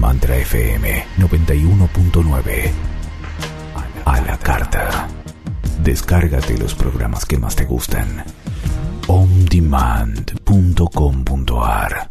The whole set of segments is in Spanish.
Mantra FM 91.9. A la carta. Descárgate los programas que más te gustan. ondemand.com.ar.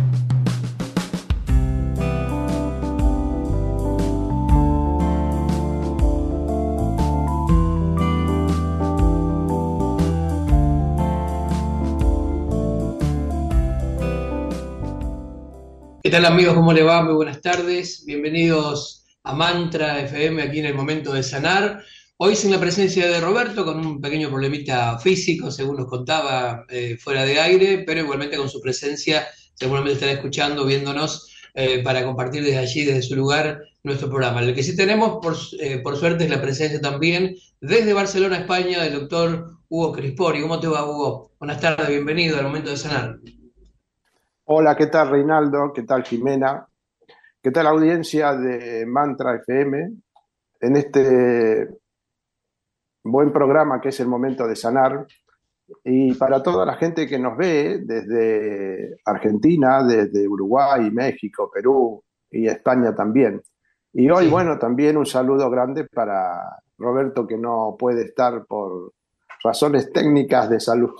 ¿Qué tal, amigos? ¿Cómo le va? Muy buenas tardes. Bienvenidos a Mantra FM, aquí en el momento de sanar. Hoy sin la presencia de Roberto, con un pequeño problemita físico, según nos contaba, fuera de aire, pero igualmente con su presencia seguramente estará escuchando, viéndonos, para compartir desde allí, desde su lugar, nuestro programa. El que sí tenemos, por suerte, es la presencia también desde Barcelona, España, del doctor Hugo Crispori. ¿Cómo te va, Hugo? Buenas tardes, bienvenido al momento de sanar. Hola, ¿qué tal, Reinaldo? ¿Qué tal, Jimena? ¿Qué tal, audiencia de Mantra FM? En este buen programa que es el momento de sanar, y para toda la gente que nos ve desde Argentina, desde Uruguay, México, Perú y España también. Y hoy, Sí. bueno, también un saludo grande para Roberto, que no puede estar por razones técnicas de salud.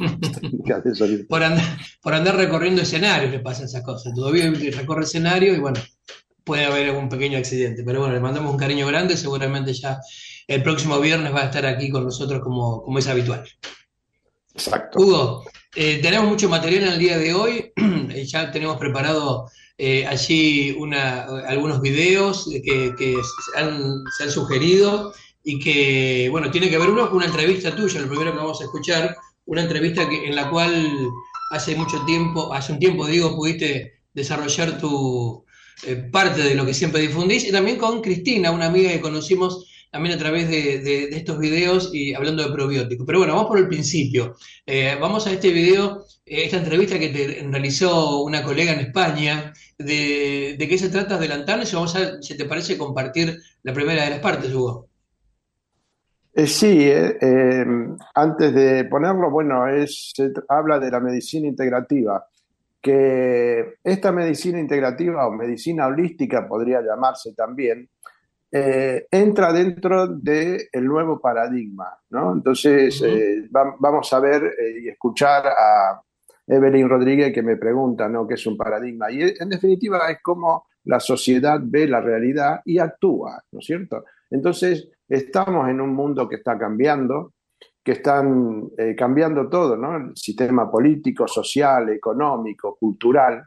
Por andar recorriendo escenarios le pasan esas cosas. Todavía recorre escenario y bueno, puede haber algún pequeño accidente. Pero bueno, le mandamos un cariño grande. Seguramente ya el próximo viernes va a estar aquí con nosotros como es habitual. Exacto. Hugo, tenemos mucho material en el día de hoy. Ya tenemos preparado allí algunos videos que se han sugerido y que, bueno, tiene que ver uno con una entrevista tuya, lo primero que vamos a escuchar, una entrevista en la cual hace un tiempo, pudiste desarrollar tu parte de lo que siempre difundís, y también con Cristina, una amiga que conocimos también a través de estos videos y hablando de probióticos. Pero bueno, vamos por el principio. Vamos a este video, esta entrevista que te realizó una colega en España. ¿De qué se trata? Adelantarnos y vamos a ver si te parece compartir la primera de las partes, Hugo. Sí, antes de ponerlo, bueno, se habla de la medicina integrativa, que esta medicina integrativa o medicina holística podría llamarse también, entra dentro del nuevo paradigma, ¿no? Entonces, vamos a ver y escuchar a Evelyn Rodríguez, que me pregunta, ¿no?, qué es un paradigma. Y en definitiva es cómo la sociedad ve la realidad y actúa, ¿no es cierto? Entonces, estamos en un mundo que está cambiando, que están cambiando todo, ¿no? El sistema político, social, económico, cultural,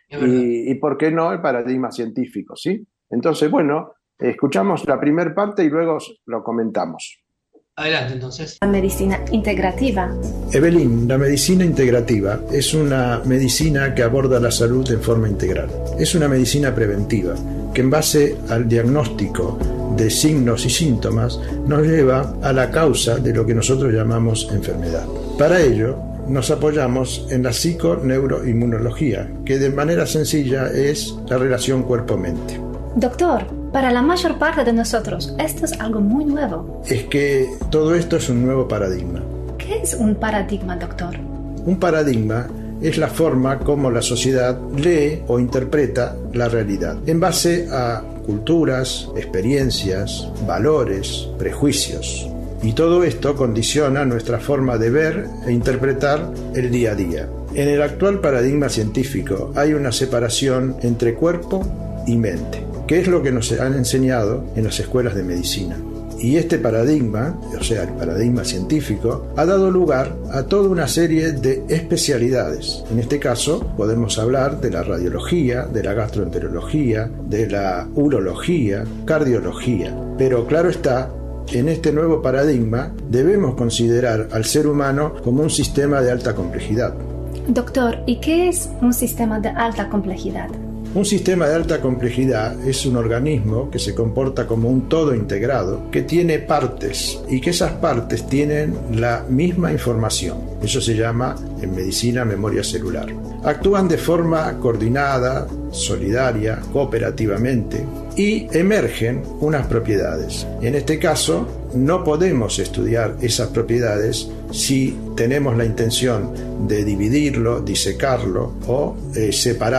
y ¿por qué no el paradigma científico, ¿sí? Entonces, bueno, escuchamos la primera parte y luego lo comentamos. Adelante, entonces. La medicina integrativa. Evelyn, la medicina integrativa es una medicina que aborda la salud en forma integral. Es una medicina preventiva que, en base al diagnóstico de signos y síntomas, nos lleva a la causa de lo que nosotros llamamos enfermedad. Para ello, nos apoyamos en la psiconeuroinmunología, que de manera sencilla es la relación cuerpo-mente. Doctor, para la mayor parte de nosotros, esto es algo muy nuevo. Es que todo esto es un nuevo paradigma. ¿Qué es un paradigma, doctor? Un paradigma es la forma como la sociedad lee o interpreta la realidad, en base a culturas, experiencias, valores, prejuicios. Y todo esto condiciona nuestra forma de ver e interpretar el día a día. En el actual paradigma científico hay una separación entre cuerpo y mente, que es lo que nos han enseñado en las escuelas de medicina. Y este paradigma, o sea, el paradigma científico, ha dado lugar a toda una serie de especialidades. En este caso, podemos hablar de la radiología, de la gastroenterología, de la urología, cardiología. Pero claro está, en este nuevo paradigma debemos considerar al ser humano como un sistema de alta complejidad. Doctor, ¿y qué es un sistema de alta complejidad? Un sistema de alta complejidad es un organismo que se comporta como un todo integrado, que tiene partes y que esas partes tienen la misma información. Eso se llama en medicina memoria celular. Actúan de forma coordinada, solidaria, cooperativamente y emergen unas propiedades. En este caso, no podemos estudiar esas propiedades si tenemos la intención de dividirlo, disecarlo o separar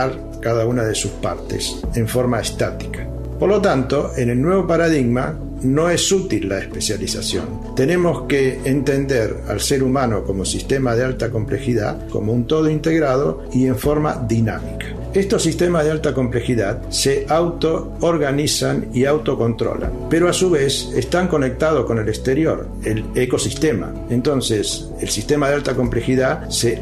cada una de sus partes en forma estática. Por lo tanto, en el nuevo paradigma no es útil la especialización. Tenemos que entender al ser humano como sistema de alta complejidad, como un todo integrado y en forma dinámica. Estos sistemas de alta complejidad se autoorganizan y autocontrolan, pero a su vez están conectados con el exterior, el ecosistema. Entonces, el sistema de alta complejidad se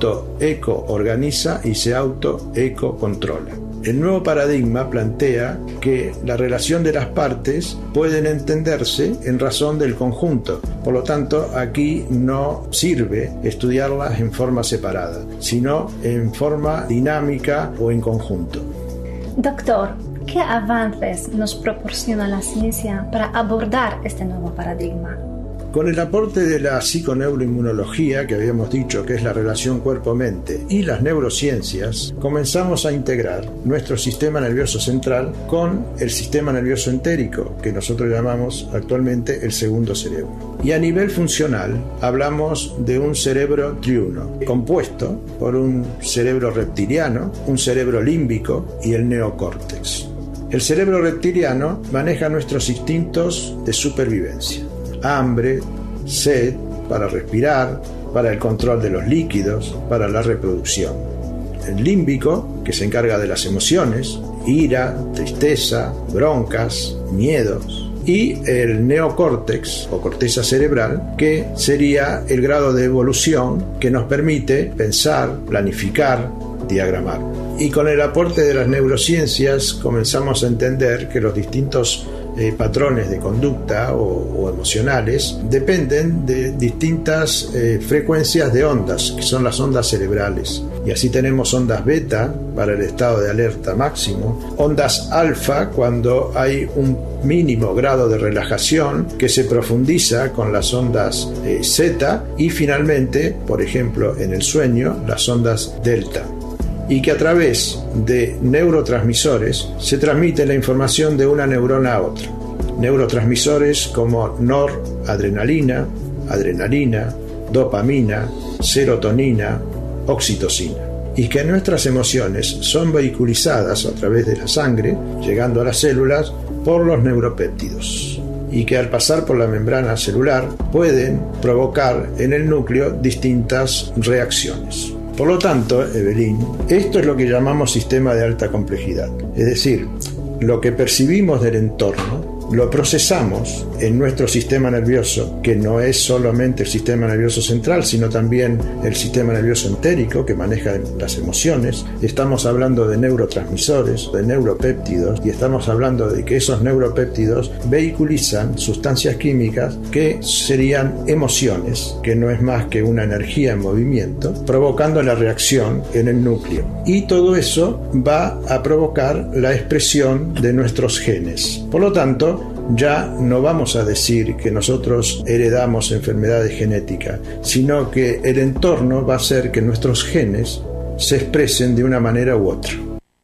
autoecoorganiza y se autoecocontrola. El nuevo paradigma plantea que la relación de las partes pueden entenderse en razón del conjunto. Por lo tanto, aquí no sirve estudiarlas en forma separada, sino en forma dinámica o en conjunto. Doctor, ¿qué avances nos proporciona la ciencia para abordar este nuevo paradigma? Con el aporte de la psiconeuroinmunología, que habíamos dicho que es la relación cuerpo-mente, y las neurociencias, comenzamos a integrar nuestro sistema nervioso central con el sistema nervioso entérico, que nosotros llamamos actualmente el segundo cerebro. Y a nivel funcional, hablamos de un cerebro triuno, compuesto por un cerebro reptiliano, un cerebro límbico y el neocórtex. El cerebro reptiliano maneja nuestros instintos de supervivencia. Hambre, sed, para respirar, para el control de los líquidos, para la reproducción. El límbico, que se encarga de las emociones, ira, tristeza, broncas, miedos. Y el neocórtex, o corteza cerebral, que sería el grado de evolución que nos permite pensar, planificar, diagramar. Y con el aporte de las neurociencias comenzamos a entender que los distintos patrones de conducta o emocionales dependen de distintas frecuencias de ondas, que son las ondas cerebrales. Y así tenemos ondas beta para el estado de alerta máximo, ondas alfa cuando hay un mínimo grado de relajación que se profundiza con las ondas zeta, y finalmente, por ejemplo, en el sueño, las ondas delta. Y que a través de neurotransmisores se transmite la información de una neurona a otra. Neurotransmisores como noradrenalina, adrenalina, dopamina, serotonina, oxitocina. Y que nuestras emociones son vehiculizadas a través de la sangre, llegando a las células, por los neuropéptidos. Y que al pasar por la membrana celular pueden provocar en el núcleo distintas reacciones. Por lo tanto, Evelyn, esto es lo que llamamos sistema de alta complejidad. Es decir, lo que percibimos del entorno lo procesamos en nuestro sistema nervioso, que no es solamente el sistema nervioso central, sino también el sistema nervioso entérico, que maneja las emociones. Estamos hablando de neurotransmisores, de neuropéptidos, y estamos hablando de que esos neuropéptidos vehiculizan sustancias químicas que serían emociones, que no es más que una energía en movimiento, provocando la reacción en el núcleo. Y todo eso va a provocar la expresión de nuestros genes. Por lo tanto, ya no vamos a decir que nosotros heredamos enfermedades genéticas, sino que el entorno va a hacer que nuestros genes se expresen de una manera u otra.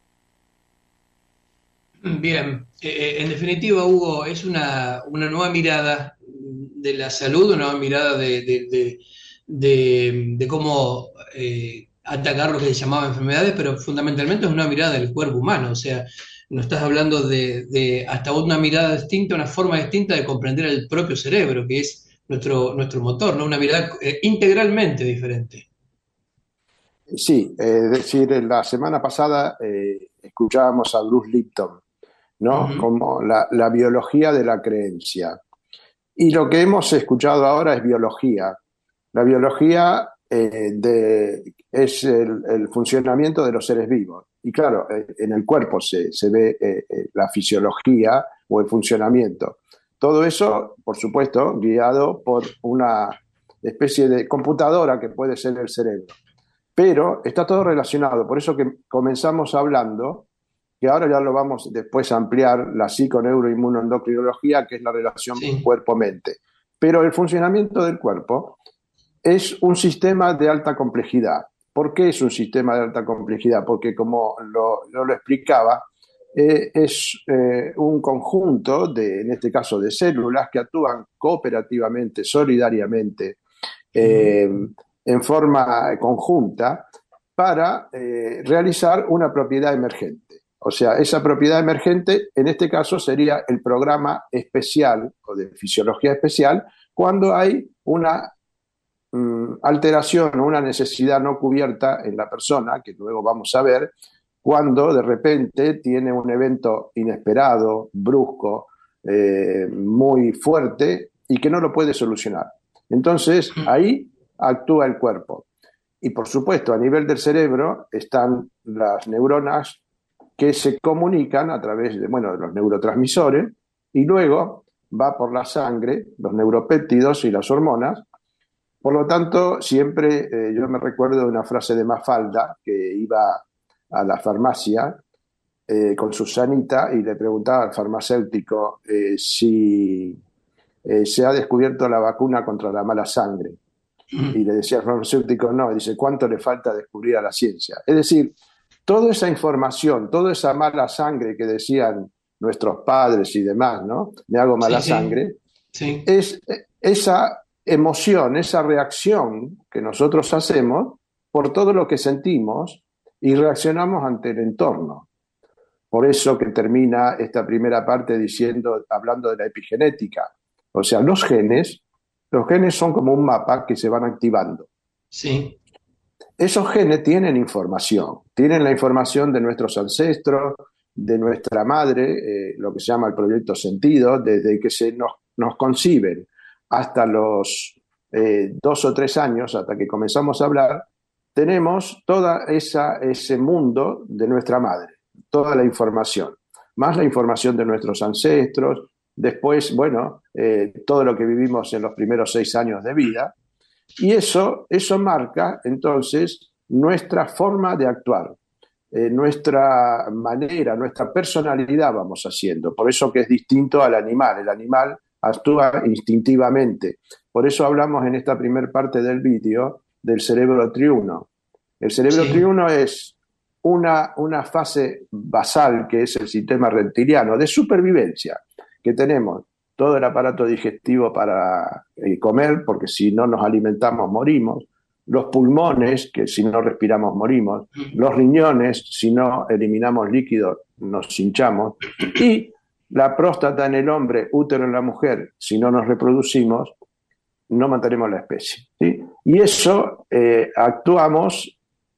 Bien, en definitiva, Hugo, es una nueva mirada de la salud, una nueva mirada de cómo atacar lo que se llamaba enfermedades, pero fundamentalmente es una mirada del cuerpo humano. O sea, nos estás hablando de hasta una mirada distinta, una forma distinta de comprender el propio cerebro, que es nuestro motor, ¿no? Una mirada integralmente diferente. Sí, es decir, la semana pasada escuchábamos a Bruce Lipton, ¿no? Uh-huh. Como la biología de la creencia. Y lo que hemos escuchado ahora es biología. La biología es el funcionamiento de los seres vivos. Y claro, en el cuerpo se ve la fisiología o el funcionamiento. Todo eso, por supuesto, guiado por una especie de computadora que puede ser el cerebro. Pero está todo relacionado, por eso que comenzamos hablando, que ahora ya lo vamos después a ampliar, la psiconeuroinmunoendocrinología, que es la relación cuerpo-mente. Pero el funcionamiento del cuerpo es un sistema de alta complejidad. ¿Por qué es un sistema de alta complejidad? Porque, como lo explicaba, es un conjunto en este caso, de células que actúan cooperativamente, solidariamente, en forma conjunta, para realizar una propiedad emergente. O sea, esa propiedad emergente, en este caso, sería el programa especial o de fisiología especial, cuando hay una alteración o una necesidad no cubierta en la persona, que luego vamos a ver, cuando de repente tiene un evento inesperado, brusco, muy fuerte y que no lo puede solucionar. Entonces, ahí actúa el cuerpo. Y por supuesto, a nivel del cerebro están las neuronas que se comunican a través de los neurotransmisores, y luego va por la sangre, los neuropéptidos y las hormonas. Por lo tanto, siempre yo me recuerdo de una frase de Mafalda, que iba a la farmacia con Susanita y le preguntaba al farmacéutico si se ha descubierto la vacuna contra la mala sangre. Y le decía al farmacéutico, no, y dice, ¿cuánto le falta descubrir a la ciencia? Es decir, toda esa información, toda esa mala sangre que decían nuestros padres y demás, ¿no? Me hago mala sangre, es esa emoción, esa reacción que nosotros hacemos por todo lo que sentimos y reaccionamos ante el entorno. Por eso que termina esta primera parte hablando de la epigenética. O sea, los genes son como un mapa que se van activando. Sí. Esos genes tienen la información de nuestros ancestros, de nuestra madre, lo que se llama el proyecto sentido, desde que nos conciben hasta los 2 o 3 años, hasta que comenzamos a hablar, tenemos toda ese mundo de nuestra madre, toda la información, más la información de nuestros ancestros, después, todo lo que vivimos en los primeros 6 años de vida, y eso marca entonces nuestra forma de actuar, nuestra manera, nuestra personalidad vamos haciendo. Por eso que es distinto al animal. El animal actúa instintivamente. Por eso hablamos en esta primera parte del vídeo del cerebro triuno. El cerebro triuno es una fase basal, que es el sistema reptiliano, de supervivencia, que tenemos todo el aparato digestivo para comer, porque si no nos alimentamos morimos, los pulmones, que si no respiramos morimos, los riñones, si no eliminamos líquidos nos hinchamos, y la próstata en el hombre, útero en la mujer, si no nos reproducimos, no mantenemos la especie, ¿sí? Y eso actuamos,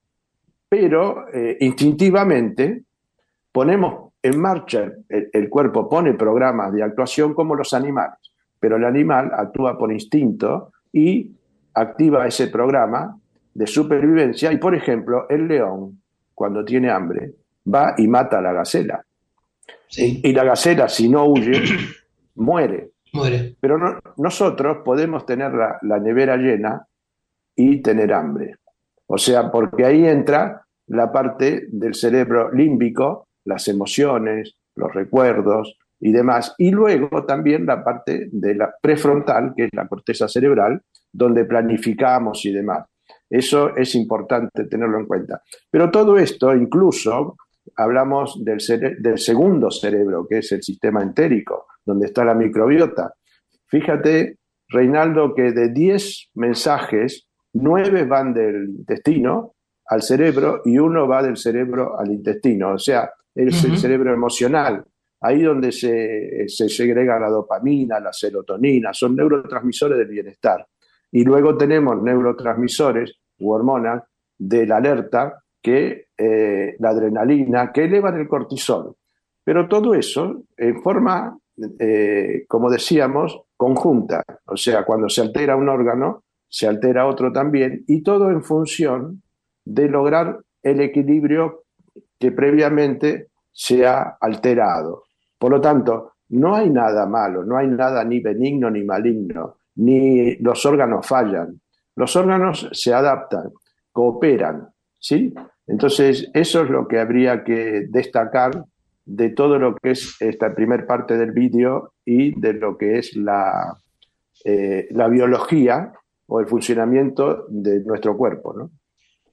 pero instintivamente ponemos en marcha, el cuerpo pone programas de actuación como los animales, pero el animal actúa por instinto y activa ese programa de supervivencia. Y, por ejemplo, el león, cuando tiene hambre, va y mata a la gacela. Sí. Y la gacela, si no huye, muere. Pero nosotros podemos tener la nevera llena y tener hambre. O sea, porque ahí entra la parte del cerebro límbico, las emociones, los recuerdos y demás. Y luego también la parte de la prefrontal, que es la corteza cerebral, donde planificamos y demás. Eso es importante tenerlo en cuenta. Pero todo esto, incluso hablamos del segundo cerebro, que es el sistema entérico, donde está la microbiota. Fíjate, Reinaldo, que de 10 mensajes, 9 van del intestino al cerebro y 1 va del cerebro al intestino. O sea, es el cerebro emocional. Ahí donde se segrega la dopamina, la serotonina, son neurotransmisores del bienestar. Y luego tenemos neurotransmisores u hormonas de la alerta, que la adrenalina, que elevan el cortisol. Pero todo eso en forma, como decíamos, conjunta. O sea, cuando se altera un órgano, se altera otro también, y todo en función de lograr el equilibrio que previamente se ha alterado. Por lo tanto, no hay nada malo, no hay nada ni benigno ni maligno, ni los órganos fallan. Los órganos se adaptan, cooperan, ¿sí? Entonces, eso es lo que habría que destacar de todo lo que es esta primera parte del vídeo y de lo que es la biología o el funcionamiento de nuestro cuerpo, ¿no?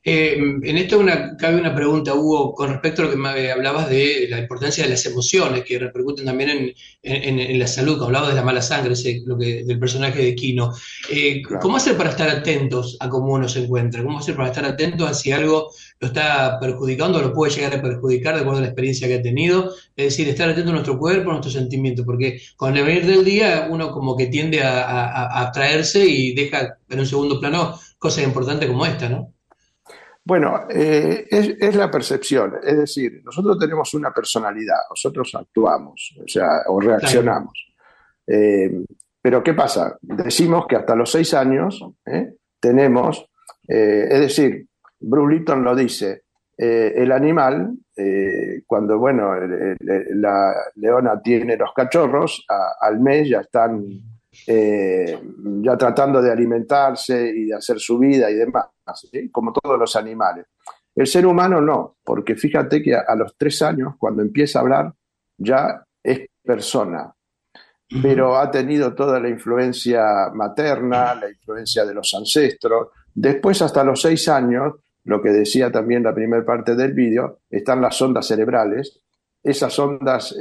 En esto cabe una pregunta, Hugo, con respecto a lo que me hablabas de la importancia de las emociones que repercuten también en la salud, que hablabas de la mala sangre, del personaje de Kino. ¿Cómo Claro. hacer para estar atentos a cómo uno se encuentra? ¿Cómo hacer para estar atentos a si algo lo está perjudicando o lo puede llegar a perjudicar de acuerdo a la experiencia que ha tenido? Es decir, estar atento a nuestro cuerpo, a nuestros sentimientos, porque con el venir del día uno como que tiende a abstraerse y deja en un segundo plano cosas importantes como esta, ¿no? Bueno, es la percepción, es decir, nosotros tenemos una personalidad, nosotros actuamos, o sea, o Claro. reaccionamos. Eh, pero ¿qué pasa? Decimos que hasta los 6 años tenemos, es decir, Bruce Lipton lo dice, el animal, cuando bueno, la leona tiene los cachorros, al mes ya están eh, ya tratando de alimentarse y de hacer su vida y demás, ¿sí? Como todos los animales. El ser humano no, porque fíjate que a los 3 años, cuando empieza a hablar, ya es persona, Ujú. pero ha tenido toda la influencia materna, la influencia de los ancestros. Después, hasta los 6 años, lo que decía también la primera parte del vídeo, están las ondas cerebrales. Esas ondas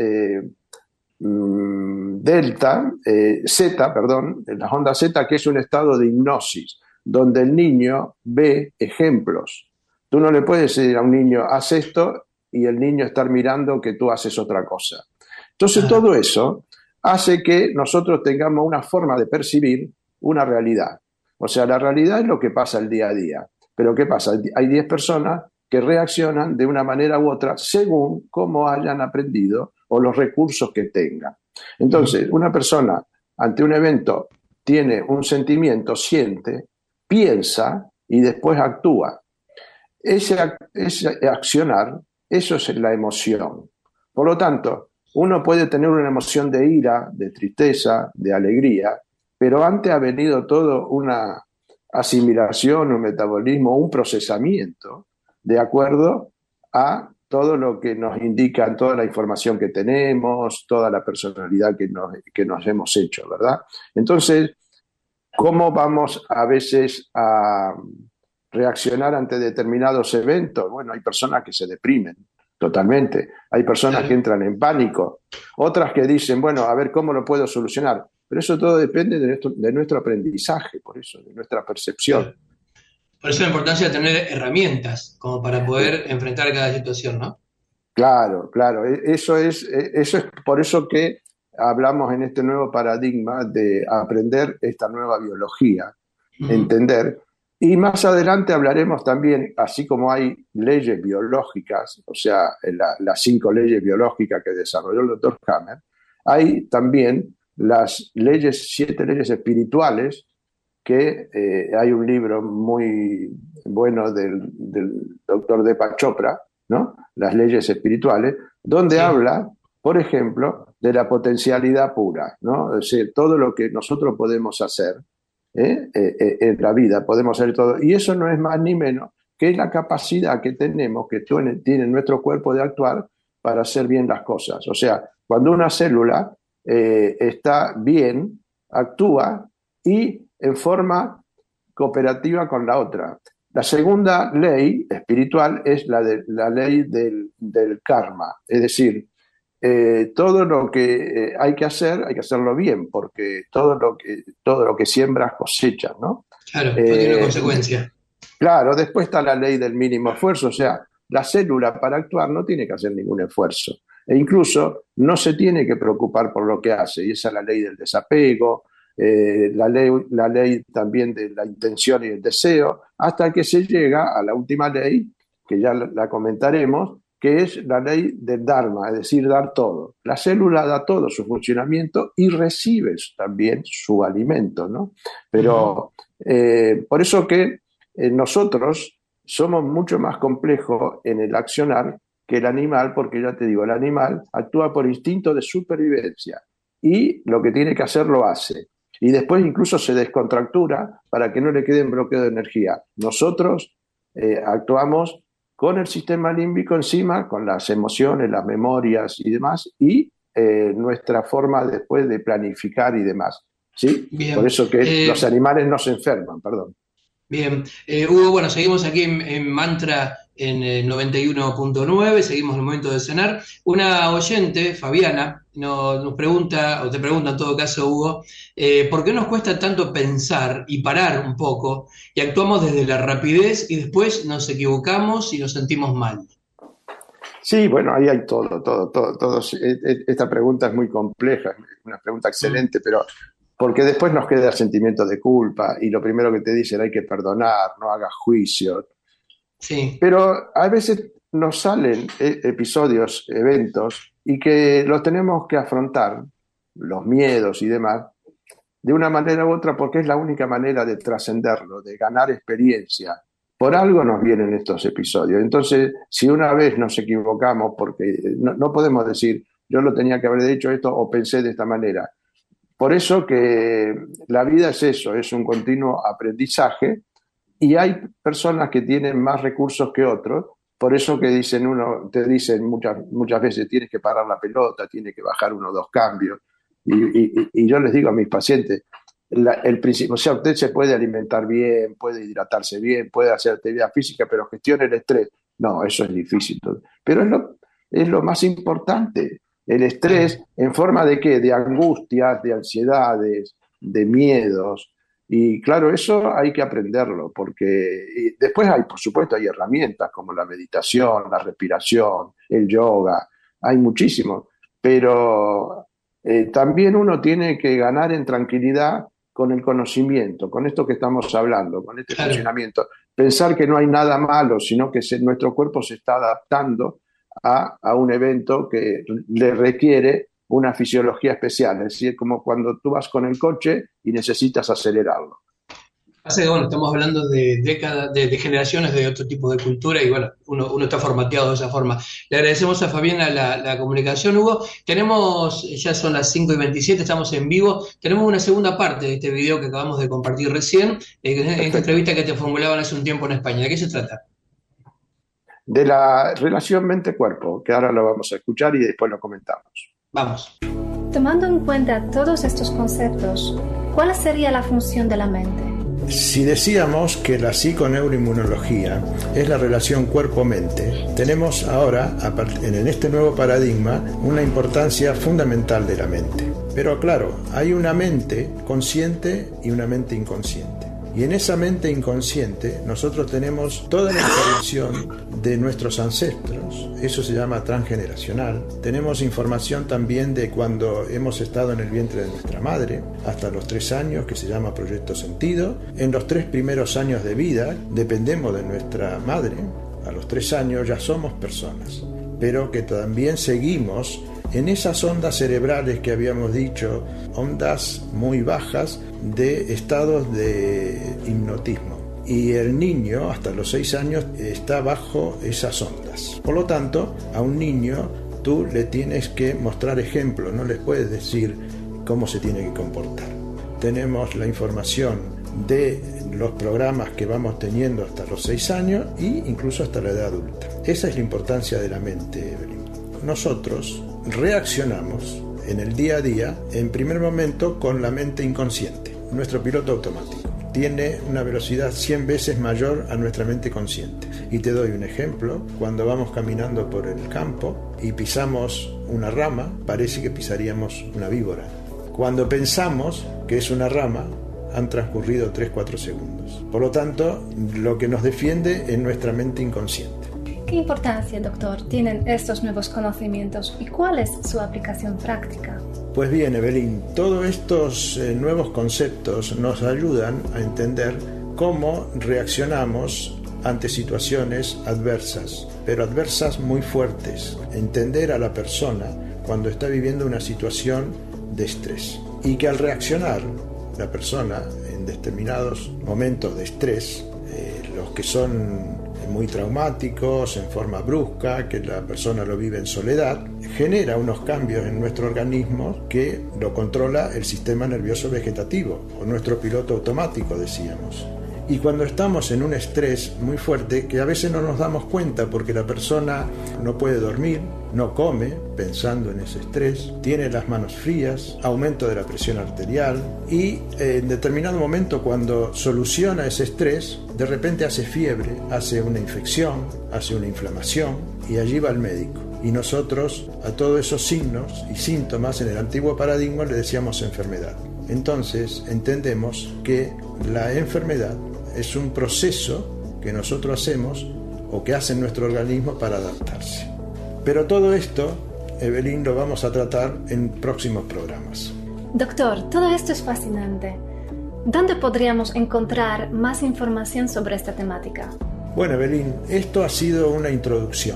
delta, zeta, perdón, las ondas zeta, que es un estado de hipnosis, donde el niño ve ejemplos. Tú no le puedes decir a un niño, haz esto, y el niño estar mirando que tú haces otra cosa. Entonces, Ah, todo eso hace que nosotros tengamos una forma de percibir una realidad. O sea, la realidad es lo que pasa el día a día. Pero ¿qué pasa? Hay 10 personas que reaccionan de una manera u otra según cómo hayan aprendido o los recursos que tengan. ujú. Entonces, una persona ante un evento tiene un sentimiento, siente, piensa y después actúa. Ese accionar, eso es la emoción. Por lo tanto, uno puede tener una emoción de ira, de tristeza, de alegría, pero antes ha venido todo una asimilación, un metabolismo, un procesamiento de acuerdo a todo lo que nos indica, toda la información que tenemos, toda la personalidad que nos hemos hecho, ¿verdad? Entonces, ¿cómo vamos a veces a reaccionar ante determinados eventos? Bueno, hay personas que se deprimen totalmente, hay personas que Claro. entran en pánico, otras que dicen, bueno, a ver cómo lo puedo solucionar. Pero eso todo depende de nuestro aprendizaje, por eso, de nuestra percepción. Claro. Por eso la importancia de tener herramientas como para poder enfrentar cada situación, ¿no? Claro, claro. Eso es por eso que hablamos en este nuevo paradigma de aprender esta nueva biología, Ujú. entender. Y más adelante hablaremos también, así como hay leyes biológicas, o sea, las 5 leyes biológicas que desarrolló el doctor Hammer, hay también las 7 leyes espirituales, que hay un libro muy bueno del doctor Deepak Chopra, ¿no? Las leyes espirituales, donde Sí, habla, por ejemplo, de la potencialidad pura, ¿no? Es decir, todo lo que nosotros podemos hacer en la vida, podemos hacer todo. Y eso no es más ni menos que la capacidad que tenemos, que tiene nuestro cuerpo de actuar para hacer bien las cosas. O sea, cuando una célula está bien, actúa y en forma cooperativa con la otra. La segunda ley espiritual es la ley del karma, es decir, todo lo que hay que hacer, hay que hacerlo bien, porque todo lo que siembras cosechas, ¿no? claro, todo tiene una Eh, consecuencia. claro, después está la ley del mínimo esfuerzo, o sea, la célula para actuar no tiene que hacer ningún esfuerzo e incluso no se tiene que preocupar por lo que hace, y esa es la ley del desapego, la ley también de la intención y el deseo, hasta que se llega a la última ley, que ya la comentaremos, que es la ley del Dharma, es decir, dar todo. La célula da todo su funcionamiento y recibe también su alimento, ¿no? Ujú. Pero por eso que nosotros somos mucho más complejos en el accionar que el animal, porque ya te digo, el animal actúa por instinto de supervivencia y lo que tiene que hacer lo hace. Y después incluso se descontractura para que no le quede en bloqueo de energía. Nosotros actuamos con el sistema límbico encima, con las emociones, las memorias y demás, y nuestra forma después de planificar y demás. ¿Sí? Por Bien. eso que los animales no se enferman, perdón. Bien, Hugo, bueno, seguimos aquí en Mantra en 91.9, seguimos el momento de cenar. Una oyente, Fabiana, nos pregunta, o te pregunta en todo caso, Hugo, ¿por qué nos cuesta tanto pensar y parar un poco y actuamos desde la rapidez y después nos equivocamos y nos sentimos mal? Sí, bueno, ahí hay todo. Esta pregunta es muy compleja, es una pregunta Mm, excelente, pero porque después nos queda el sentimiento de culpa y lo primero que te dicen hay que perdonar, no hagas juicio. sí, Pero a veces nos salen episodios, eventos, y que los tenemos que afrontar, los miedos y demás, de una manera u otra, porque es la única manera de trascenderlo, de ganar experiencia. Por algo nos vienen estos episodios. Entonces, si una vez nos equivocamos, porque no podemos decir, yo lo tenía que haber dicho esto o pensé de esta manera. Por eso que la vida es eso, es un continuo aprendizaje y hay personas que tienen más recursos que otros, por eso que te dicen muchas veces tienes que parar la pelota, tienes que bajar uno o dos cambios. Y yo les digo a mis pacientes, el principio, o sea, usted se puede alimentar bien, puede hidratarse bien, puede hacer actividad física, pero gestione el estrés. No, eso es difícil. Pero es lo más importante. El claro. estrés en forma de qué? De angustias, de ansiedades, de miedos. Y claro, eso hay que aprenderlo, porque y después hay, por supuesto, hay herramientas como la meditación, la respiración, el yoga, hay muchísimos, pero también uno tiene que ganar en tranquilidad con el conocimiento, con esto que estamos hablando, con este Claro. funcionamiento. Pensar que no hay nada malo, sino que nuestro cuerpo se está adaptando a un evento que le requiere una fisiología especial, es decir, como cuando tú vas con el coche y necesitas acelerarlo. Pasa que, bueno, estamos hablando de décadas, de generaciones de otro tipo de cultura y, bueno, uno está formateado de esa forma. Le agradecemos a Fabiana la comunicación, Hugo. Tenemos, ya son las 5:27, estamos en vivo. Tenemos una segunda parte de este video que acabamos de compartir recién, en esta Perfecto. entrevista que te formulaban hace un tiempo en España. ¿De qué se trata? De la relación mente-cuerpo, que ahora lo vamos a escuchar y después lo comentamos. Vamos. Tomando en cuenta todos estos conceptos, ¿cuál sería la función de la mente? Si decíamos que la psiconeuroinmunología es la relación cuerpo-mente, tenemos ahora, en este nuevo paradigma, una importancia fundamental de la mente. Pero claro, hay una mente consciente y una mente inconsciente. Y en esa mente inconsciente nosotros tenemos toda la información de nuestros ancestros, eso se llama transgeneracional. Tenemos información también de cuando hemos estado en el vientre de nuestra madre, hasta los 3 años, que se llama proyecto sentido. En los 3 primeros años de vida dependemos de nuestra madre, a los 3 años ya somos personas, pero que también seguimos en esas ondas cerebrales que habíamos dicho, ondas muy bajas de estados de hipnotismo. Y el niño, hasta los 6 años, está bajo esas ondas. Por lo tanto, a un niño tú le tienes que mostrar ejemplo, no les puedes decir cómo se tiene que comportar. Tenemos la información de los programas que vamos teniendo hasta los 6 años e incluso hasta la edad adulta. Esa es la importancia de la mente, Evelyn. Nosotros reaccionamos en el día a día, en primer momento, con la mente inconsciente. Nuestro piloto automático tiene una velocidad 100 veces mayor a nuestra mente consciente. Y te doy un ejemplo. Cuando vamos caminando por el campo y pisamos una rama, parece que pisaríamos una víbora. Cuando pensamos que es una rama, han transcurrido 3-4 segundos. Por lo tanto, lo que nos defiende es nuestra mente inconsciente. ¿Qué importancia, doctor, tienen estos nuevos conocimientos y cuál es su aplicación práctica? Pues bien, Evelyn, todos estos nuevos conceptos nos ayudan a entender cómo reaccionamos ante situaciones adversas, pero adversas muy fuertes. Entender a la persona cuando está viviendo una situación de estrés. Y que al reaccionar la persona en determinados momentos de estrés, los que son muy traumáticos, en forma brusca, que la persona lo vive en soledad, genera unos cambios en nuestro organismo que lo controla el sistema nervioso vegetativo, o nuestro piloto automático, decíamos. Y cuando estamos en un estrés muy fuerte, que a veces no nos damos cuenta porque la persona no puede dormir, no come pensando en ese estrés, tiene las manos frías, aumento de la presión arterial y en determinado momento cuando soluciona ese estrés, de repente hace fiebre, hace una infección, hace una inflamación y allí va al médico. Y nosotros a todos esos signos y síntomas en el antiguo paradigma le decíamos enfermedad. Entonces entendemos que la enfermedad es un proceso que nosotros hacemos o que hace nuestro organismo para adaptarse. Pero todo esto, Evelyn, lo vamos a tratar en próximos programas. Doctor, todo esto es fascinante. ¿Dónde podríamos encontrar más información sobre esta temática? Bueno, Evelyn, esto ha sido una introducción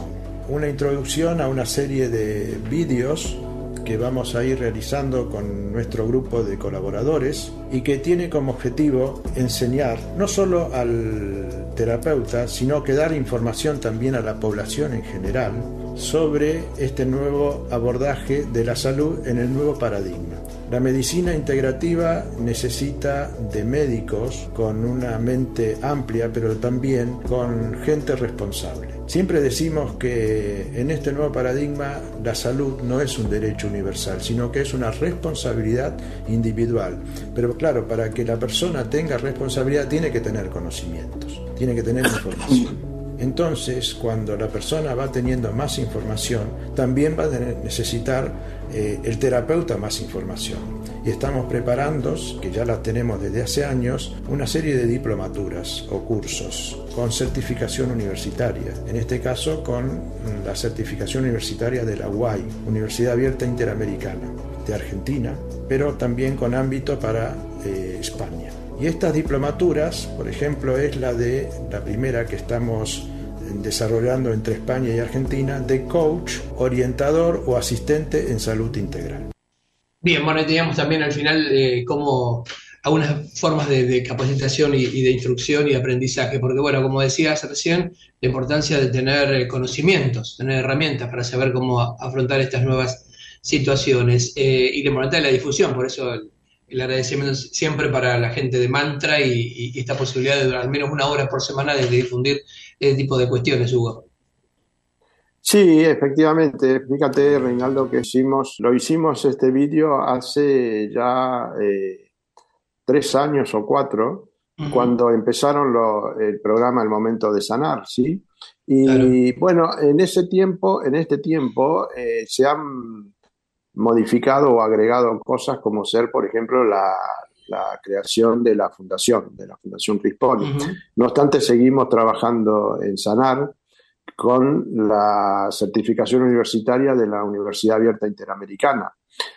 a una serie de vídeos que vamos a ir realizando con nuestro grupo de colaboradores y que tiene como objetivo enseñar no solo al terapeuta, sino que dar información también a la población en general sobre este nuevo abordaje de la salud en el nuevo paradigma. La medicina integrativa necesita de médicos con una mente amplia, pero también con gente responsable. Siempre decimos que en este nuevo paradigma la salud no es un derecho universal, sino que es una responsabilidad individual. Pero claro, para que la persona tenga responsabilidad tiene que tener conocimientos, tiene que tener información. Entonces, cuando la persona va teniendo más información, también va a necesitar el terapeuta más información. Y estamos preparando, que ya la tenemos desde hace años, una serie de diplomaturas o cursos con certificación universitaria. En este caso, con la certificación universitaria de la UAI, Universidad Abierta Interamericana, de Argentina, pero también con ámbito para España. Y estas diplomaturas, por ejemplo, es la primera que estamos desarrollando entre España y Argentina, de coach, orientador o asistente en salud integral. Bien, bueno, y teníamos también al final como algunas formas de capacitación y de instrucción y de aprendizaje, porque bueno, como decías recién, la importancia de tener conocimientos, tener herramientas para saber cómo afrontar estas nuevas situaciones y la importancia de la difusión, por eso el agradecimiento siempre para la gente de Mantra y esta posibilidad de al menos una hora por semana de difundir este tipo de cuestiones, Hugo. Sí, efectivamente. Fíjate, Reinaldo, que lo hicimos este vídeo hace ya 3 años o 4, cuando empezaron el programa El Momento de Sanar, ¿sí? Y claro, bueno, en este tiempo se han modificado o agregado cosas como ser, por ejemplo, la creación de la Fundación Rispoli. No obstante, seguimos trabajando en Sanar con la certificación universitaria de la Universidad Abierta Interamericana.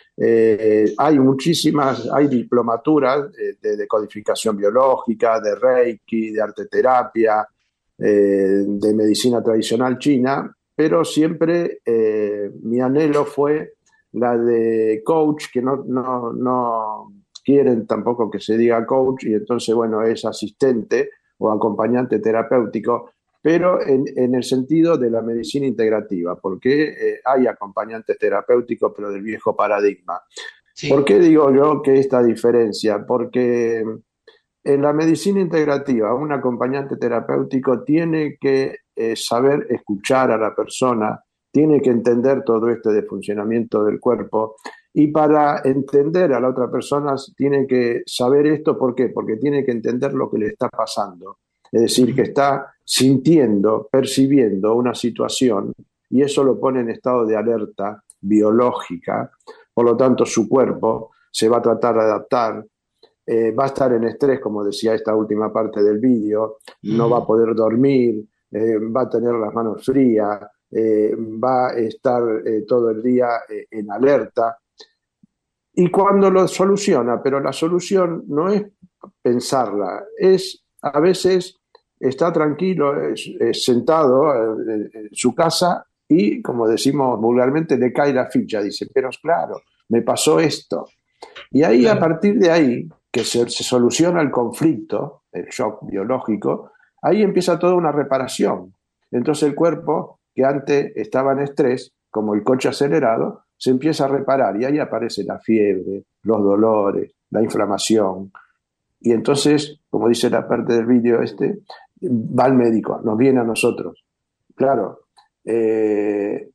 Hay diplomaturas de decodificación biológica, de Reiki, de arteterapia, de medicina tradicional china, pero siempre mi anhelo fue la de coach, que no quieren tampoco que se diga coach, y entonces, bueno, es asistente o acompañante terapéutico, pero en el sentido de la medicina integrativa, porque hay acompañantes terapéuticos, pero del viejo paradigma. Sí. ¿Por qué digo yo que esta diferencia? Porque en la medicina integrativa, un acompañante terapéutico tiene que saber escuchar a la persona, tiene que entender todo esto de funcionamiento del cuerpo, y para entender a la otra persona tiene que saber esto. ¿Por qué? Porque tiene que entender lo que le está pasando. Es decir, que está sintiendo, percibiendo una situación, y eso lo pone en estado de alerta biológica. Por lo tanto, su cuerpo se va a tratar de adaptar, va a estar en estrés, como decía esta última parte del vídeo, no va a poder dormir, va a tener las manos frías, va a estar todo el día en alerta. Y cuando lo soluciona, pero la solución no es pensarla, es a veces está tranquilo, sentado en su casa y, como decimos vulgarmente, le cae la ficha, dice, pero claro, me pasó esto. Y ahí, claro, a partir de ahí, que se soluciona el conflicto, el shock biológico, ahí empieza toda una reparación. Entonces el cuerpo, que antes estaba en estrés, como el coche acelerado, se empieza a reparar y ahí aparece la fiebre, los dolores, la inflamación. Y entonces, como dice la parte del vídeo va al médico, nos viene a nosotros. Claro,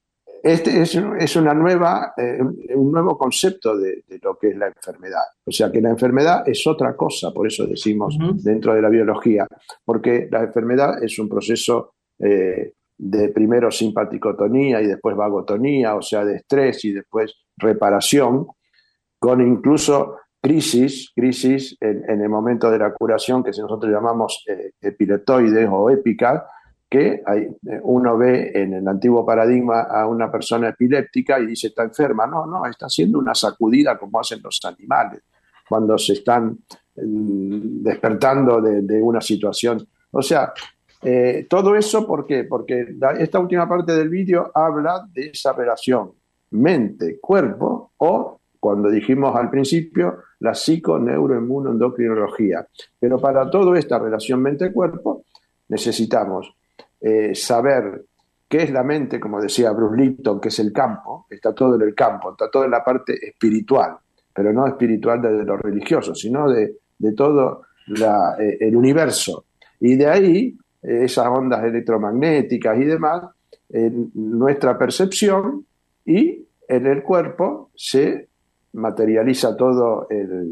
es una un nuevo concepto de lo que es la enfermedad. O sea, que la enfermedad es otra cosa, por eso decimos dentro de la biología, porque la enfermedad es un proceso de primero simpaticotonía y después vagotonía, o sea, de estrés y después reparación, con incluso crisis en el momento de la curación, que nosotros llamamos epileptoides o épicas, que uno ve en el antiguo paradigma a una persona epiléptica y dice está enferma. No, está haciendo una sacudida como hacen los animales cuando se están despertando de una situación. O sea, todo eso, ¿por qué? Porque esta última parte del vídeo habla de esa relación mente-cuerpo, o, cuando dijimos al principio, la psico-neuro-inmuno-endocrinología. Pero para toda esta relación mente-cuerpo necesitamos saber qué es la mente, como decía Bruce Lipton, que es el campo. Está todo en el campo, está todo en la parte espiritual, pero no espiritual desde lo religioso, sino de todo el universo. Y de ahí, esas ondas electromagnéticas y demás, en nuestra percepción, y en el cuerpo se materializa todo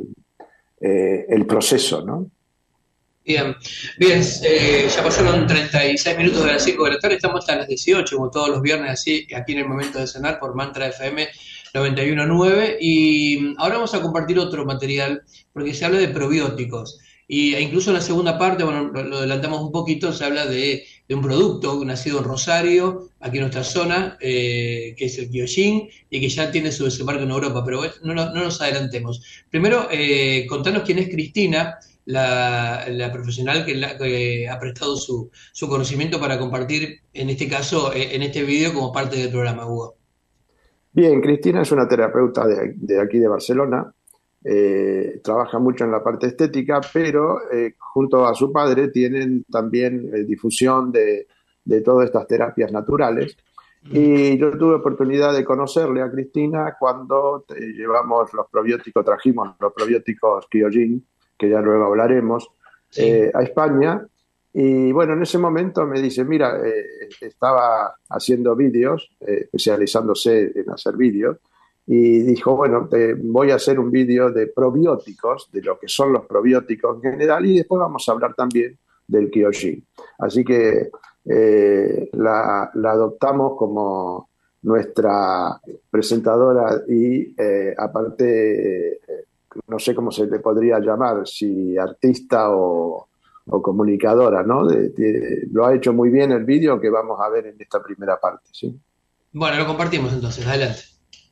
el proceso, ¿no? Bien, ya pasaron 36 minutos de las 5 de la tarde, estamos hasta las 18, como todos los viernes, así, aquí en el momento de cenar por Mantra FM 91.9, y ahora vamos a compartir otro material, porque se habla de probióticos, e incluso en la segunda parte, bueno, lo adelantamos un poquito, se habla de un producto nacido en Rosario, aquí en nuestra zona, que es el Kyojin, y que ya tiene su desembarco en Europa, pero no nos adelantemos. Primero, contanos quién es Cristina, la profesional que ha prestado su conocimiento para compartir, en este caso, en este vídeo, como parte del programa, Hugo. Bien, Cristina es una terapeuta de aquí de Barcelona, trabaja mucho en la parte estética, pero junto a su padre tienen también difusión de todas estas terapias naturales. Y yo tuve oportunidad de conocerle a Cristina cuando trajimos los probióticos Kyojin, que ya luego hablaremos, a España. Y bueno, en ese momento me dice, mira, estaba haciendo vídeos, especializándose en hacer vídeos, y dijo, bueno, voy a hacer un vídeo de probióticos, de lo que son los probióticos en general, y después vamos a hablar también del Kyojin. Así que la adoptamos como nuestra presentadora y aparte, no sé cómo se le podría llamar, si artista o comunicadora, ¿no? Lo ha hecho muy bien el vídeo que vamos a ver en esta primera parte, ¿sí? Bueno, lo compartimos entonces, adelante.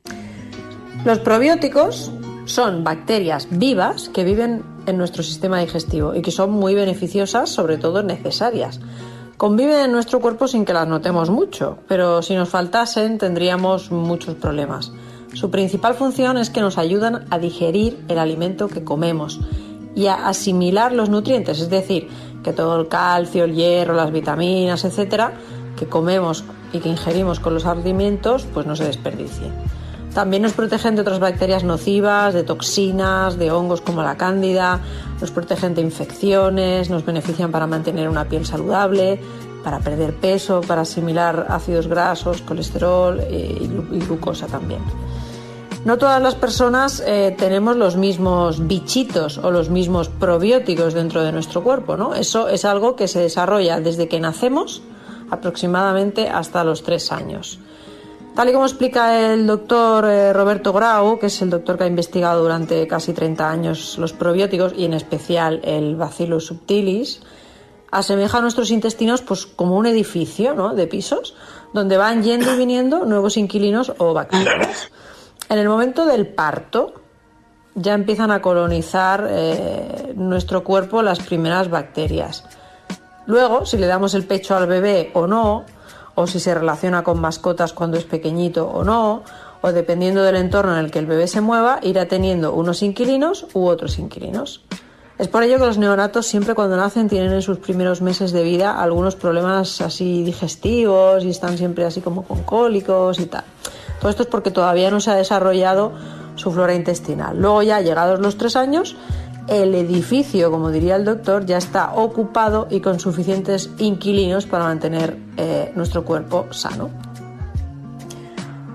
Los probióticos son bacterias vivas que viven en nuestro sistema digestivo y que son muy beneficiosas, sobre todo necesarias. Conviven en nuestro cuerpo sin que las notemos mucho, pero si nos faltasen tendríamos muchos problemas. Su principal función es que nos ayudan a digerir el alimento que comemos y a asimilar los nutrientes, es decir, que todo el calcio, el hierro, las vitaminas, etcétera, que comemos y que ingerimos con los alimentos, pues no se desperdicien. También nos protegen de otras bacterias nocivas, de toxinas, de hongos como la cándida, nos protegen de infecciones, nos benefician para mantener una piel saludable, para perder peso, para asimilar ácidos grasos, colesterol y glucosa también. No todas las personas tenemos los mismos bichitos o los mismos probióticos dentro de nuestro cuerpo, ¿no? Eso es algo que se desarrolla desde que nacemos aproximadamente hasta los 3 años. Tal y como explica el doctor Roberto Grau, que es el doctor que ha investigado durante casi 30 años los probióticos y en especial el Bacillus subtilis, asemeja a nuestros intestinos pues como un edificio, ¿no?, de pisos donde van yendo y viniendo nuevos inquilinos o bacterias. En el momento del parto ya empiezan a colonizar nuestro cuerpo las primeras bacterias. Luego, si le damos el pecho al bebé o no, o si se relaciona con mascotas cuando es pequeñito o no, o dependiendo del entorno en el que el bebé se mueva, irá teniendo unos inquilinos u otros inquilinos. Es por ello que los neonatos siempre cuando nacen tienen en sus primeros meses de vida algunos problemas así digestivos y están siempre así como con cólicos y tal. Todo esto es porque todavía no se ha desarrollado su flora intestinal. Luego ya llegados los 3 años, el edificio, como diría el doctor, ya está ocupado y con suficientes inquilinos para mantener nuestro cuerpo sano.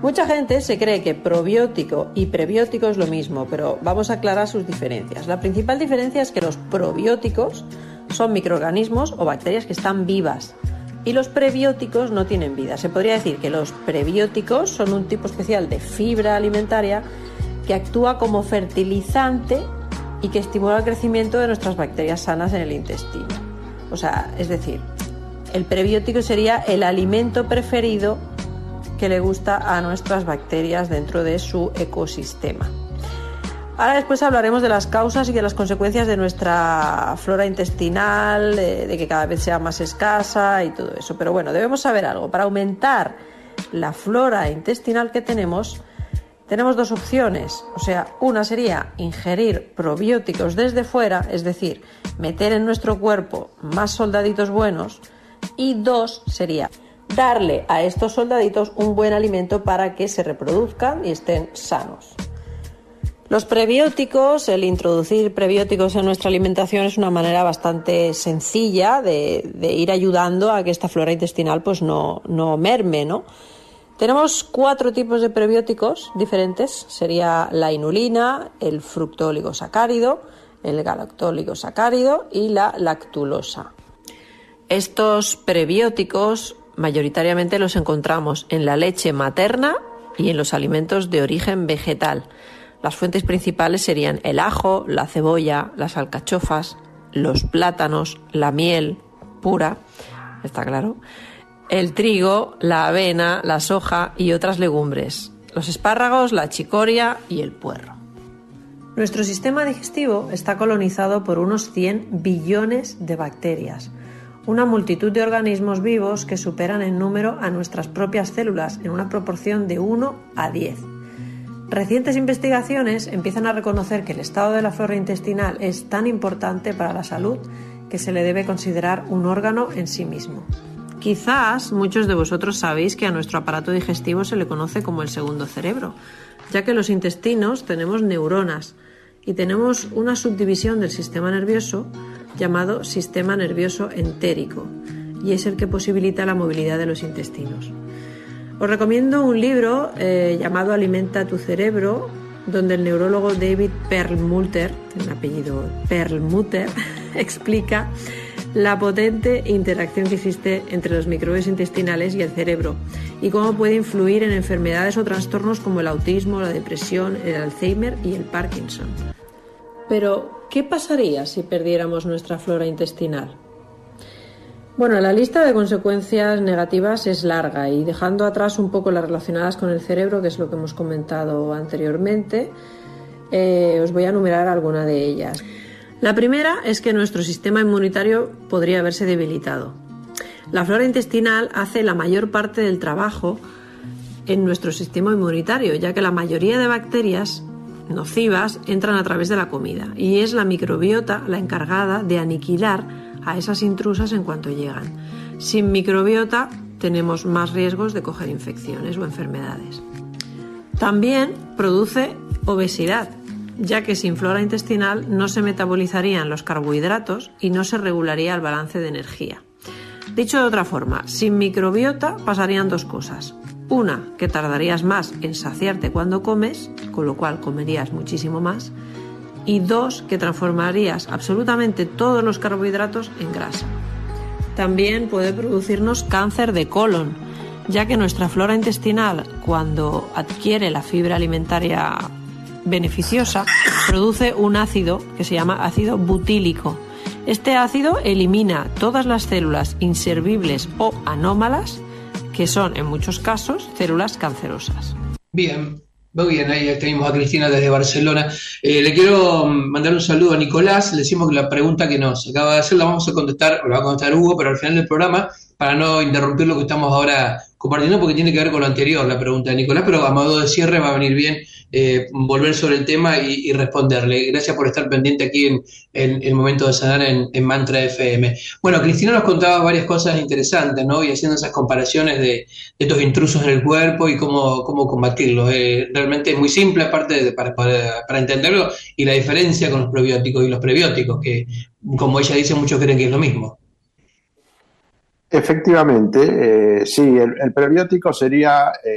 Mucha gente se cree que probiótico y prebiótico es lo mismo, pero vamos a aclarar sus diferencias. La principal diferencia es que los probióticos son microorganismos o bacterias que están vivas y los prebióticos no tienen vida. Se podría decir que los prebióticos son un tipo especial de fibra alimentaria que actúa como fertilizante y que estimula el crecimiento de nuestras bacterias sanas en el intestino. O sea, es decir, el prebiótico sería el alimento preferido que le gusta a nuestras bacterias dentro de su ecosistema. Ahora después hablaremos de las causas y de las consecuencias de nuestra flora intestinal, de que cada vez sea más escasa y todo eso. Pero bueno, debemos saber algo. Para aumentar la flora intestinal que tenemos dos opciones. O sea, una sería ingerir probióticos desde fuera, es decir, meter en nuestro cuerpo más soldaditos buenos. Y dos sería darle a estos soldaditos un buen alimento para que se reproduzcan y estén sanos. Los prebióticos, el introducir prebióticos en nuestra alimentación es una manera bastante sencilla de ir ayudando a que esta flora intestinal pues no merme, ¿no? Tenemos 4 tipos de prebióticos diferentes, sería la inulina, el fructooligosacárido, el galactoligosacárido y la lactulosa. Estos prebióticos mayoritariamente los encontramos en la leche materna y en los alimentos de origen vegetal. Las fuentes principales serían el ajo, la cebolla, las alcachofas, los plátanos, la miel pura, está claro, el trigo, la avena, la soja y otras legumbres, los espárragos, la chicoria y el puerro. Nuestro sistema digestivo está colonizado por unos 100 billones de bacterias, una multitud de organismos vivos que superan en número a nuestras propias células en una proporción de 1 a 10. Recientes investigaciones empiezan a reconocer que el estado de la flora intestinal es tan importante para la salud que se le debe considerar un órgano en sí mismo. Quizás muchos de vosotros sabéis que a nuestro aparato digestivo se le conoce como el segundo cerebro, ya que en los intestinos tenemos neuronas y tenemos una subdivisión del sistema nervioso llamado sistema nervioso entérico, y es el que posibilita la movilidad de los intestinos. Os recomiendo un libro llamado Alimenta tu cerebro, donde el neurólogo David Perlmutter, un apellido Perlmutter, explica la potente interacción que existe entre los microbios intestinales y el cerebro y cómo puede influir en enfermedades o trastornos como el autismo, la depresión, el Alzheimer y el Parkinson. Pero, ¿qué pasaría si perdiéramos nuestra flora intestinal? Bueno, la lista de consecuencias negativas es larga y dejando atrás un poco las relacionadas con el cerebro, que es lo que hemos comentado anteriormente, os voy a enumerar alguna de ellas. La primera es que nuestro sistema inmunitario podría haberse debilitado. La flora intestinal hace la mayor parte del trabajo en nuestro sistema inmunitario, ya que la mayoría de bacterias nocivas entran a través de la comida y es la microbiota la encargada de aniquilar a esas intrusas en cuanto llegan. Sin microbiota tenemos más riesgos de coger infecciones o enfermedades. También produce obesidad, ya que sin flora intestinal no se metabolizarían los carbohidratos y no se regularía el balance de energía. Dicho de otra forma, sin microbiota pasarían 2 cosas. Una, que tardarías más en saciarte cuando comes, con lo cual comerías muchísimo más. Y 2, que transformarías absolutamente todos los carbohidratos en grasa. También puede producirnos cáncer de colon, ya que nuestra flora intestinal, cuando adquiere la fibra alimentaria beneficiosa, produce un ácido que se llama ácido butílico. Este ácido elimina todas las células inservibles o anómalas, que son en muchos casos células cancerosas. Bien. Muy bien, ahí tenemos a Cristina desde Barcelona. Le quiero mandar un saludo a Nicolás. Le decimos que la pregunta que nos acaba de hacer la vamos a contestar, o la va a contestar Hugo, pero al final del programa, para no interrumpir lo que estamos ahora compartiendo, porque tiene que ver con lo anterior, la pregunta de Nicolás, pero a modo de cierre va a venir bien volver sobre el tema y responderle. Gracias por estar pendiente aquí en el momento de sanar en Mantra FM. Bueno, Cristina nos contaba varias cosas interesantes, ¿no? Y haciendo esas comparaciones de estos intrusos en el cuerpo y cómo combatirlos. Realmente es muy simple, aparte para entenderlo, y la diferencia con los probióticos y los prebióticos, que, como ella dice, muchos creen que es lo mismo. Efectivamente, sí, el prebiótico sería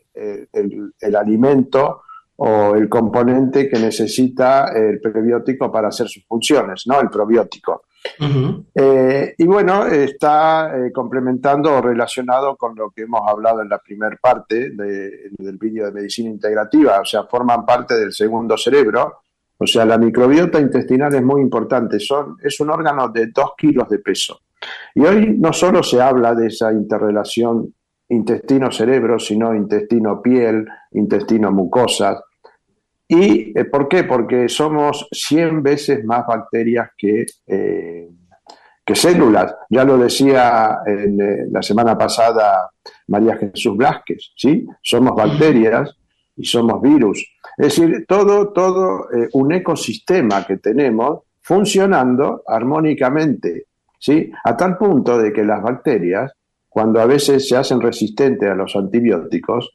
el alimento o el componente que necesita el prebiótico para hacer sus funciones, ¿no? El probiótico. Uh-huh. Y bueno, está complementando o relacionado con lo que hemos hablado en la primera parte del vídeo de medicina integrativa, o sea, forman parte del segundo cerebro. O sea, la microbiota intestinal es muy importante, es un órgano de 2 kilos de peso. Y hoy no solo se habla de esa interrelación intestino-cerebro, sino intestino-piel, intestino-mucosas. ¿Y por qué? Porque somos 100 veces más bacterias que células. Ya lo decía la semana pasada María Jesús Blázquez, ¿sí? Somos bacterias y somos virus. Es decir, todo un ecosistema que tenemos funcionando armónicamente, ¿sí? A tal punto de que las bacterias, cuando a veces se hacen resistentes a los antibióticos,